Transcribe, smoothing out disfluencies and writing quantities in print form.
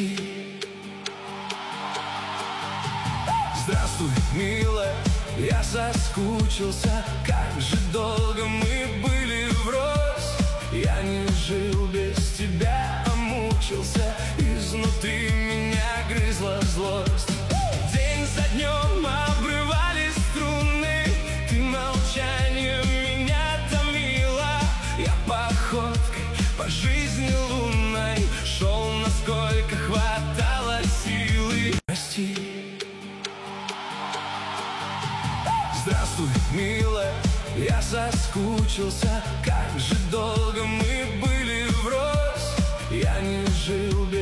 прости. Здравствуй, милая, я соскучился. Как же долго мы были врозь. Я не жил без тебя, а мучился. Изнутри меня грызла злость. День за днем обрывались струны. Ты молчанием меня томила. Я походкой по жизни лунной шел, насколько хватало силы. Прости. Здравствуй, милая, я соскучился. Как же долго мы были врозь. Я не жил без